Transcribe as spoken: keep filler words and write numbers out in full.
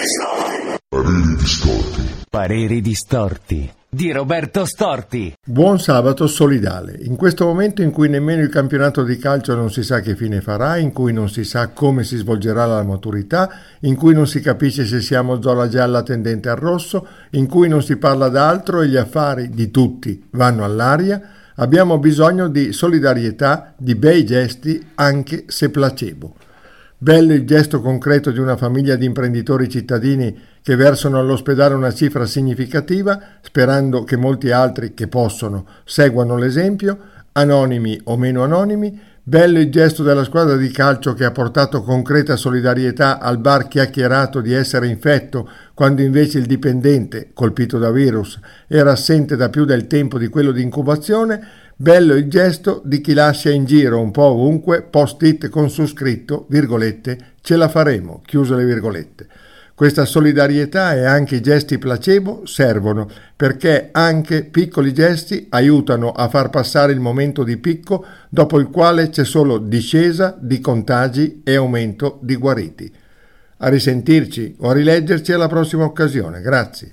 Pareri distorti. Pareri distorti di Roberto Storti. Buon sabato solidale. In questo momento in cui nemmeno il campionato di calcio non si sa che fine farà, in cui non si sa come si svolgerà la maturità, in cui non si capisce se siamo zona gialla tendente al rosso, in cui non si parla d'altro e gli affari di tutti vanno all'aria, abbiamo bisogno di solidarietà, di bei gesti, anche se placebo. Bello il gesto concreto di una famiglia di imprenditori cittadini che versano all'ospedale una cifra significativa, sperando che molti altri che possono seguano l'esempio, anonimi o meno anonimi. Bello il gesto della squadra di calcio che ha portato concreta solidarietà al bar chiacchierato di essere infetto, quando invece il dipendente, colpito da virus, era assente da più del tempo di quello di incubazione. Bello il gesto di chi lascia in giro un po' ovunque post-it con su scritto, virgolette, ce la faremo, chiuse le virgolette. Questa solidarietà e anche i gesti placebo servono perché anche piccoli gesti aiutano a far passare il momento di picco dopo il quale c'è solo discesa di contagi e aumento di guariti. A risentirci o a rileggerci alla prossima occasione. Grazie.